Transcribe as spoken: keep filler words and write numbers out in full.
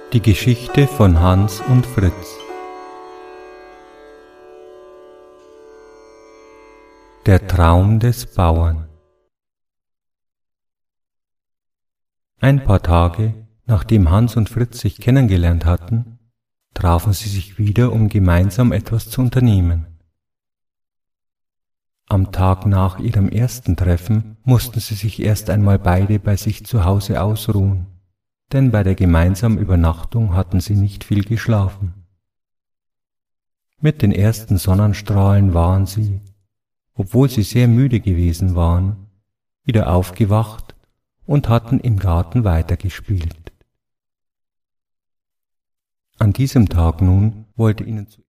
Die Geschichte von Hans und Fritz. Der Traum des Bauern. Ein paar Tage, nachdem Hans und Fritz sich kennengelernt hatten, trafen sie sich wieder, um gemeinsam etwas zu unternehmen. Am Tag nach ihrem ersten Treffen mussten sie sich erst einmal beide bei sich zu Hause ausruhen, denn bei der gemeinsamen Übernachtung hatten sie nicht viel geschlafen. Mit den ersten Sonnenstrahlen waren sie, obwohl sie sehr müde gewesen waren, wieder aufgewacht und hatten im Garten weitergespielt. An diesem Tag nun wollte ihnen